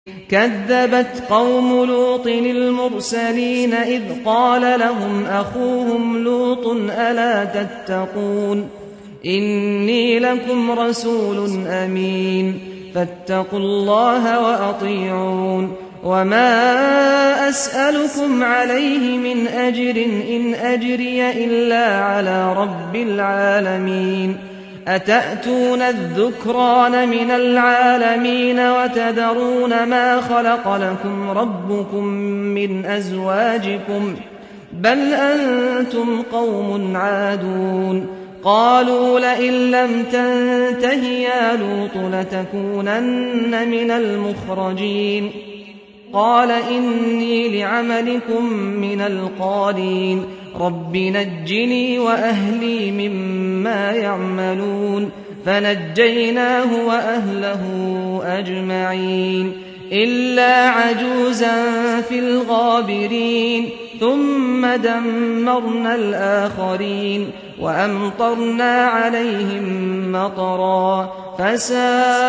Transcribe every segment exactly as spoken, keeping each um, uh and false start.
كذبت قوم لوط المرسلين إذ قال لهم أخوهم لوط ألا تتقون إني لكم رسول أمين فاتقوا الله وأطيعون وما أسألكم عليه من أجر إن أجري إلا على رب العالمين أتأتون الذكران من العالمين وتذرون ما خلق لكم ربكم من أزواجكم بل أنتم قوم عادون قالوا لئن لم تنته يا لوط لتكونن من المخرجين قال إني لعملكم من القالين رب نجني وأهلي مما يعملون فنجيناه وأهله أجمعين إلا عجوزا في الغابرين ثم دمرنا الآخرين وأمطرنا عليهم مطرا فساء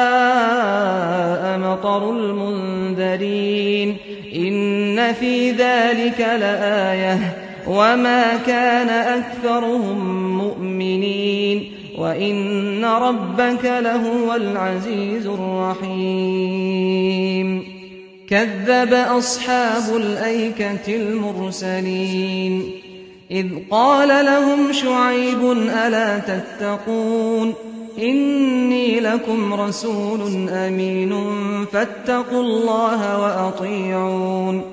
مطر المنذرين إن في ذلك لآية وما كان أكثرهم مؤمنين وإن ربك لهو العزيز الرحيم كذب أصحاب الأيكة المرسلين إذ قال لهم شعيب ألا تتقون إني لكم رسول أمين فاتقوا الله وأطيعون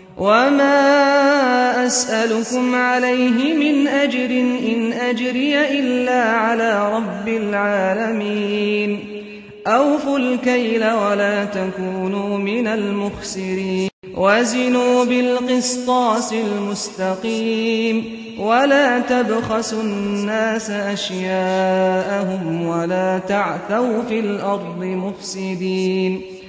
وما أسألكم عليه من أجر إن أجري إلا على رب العالمين أوفوا الكيل ولا تكونوا من المخسرين وزنوا بالقسطاس المستقيم ولا تبخسوا الناس أشياءهم ولا تعثوا في الأرض مفسدين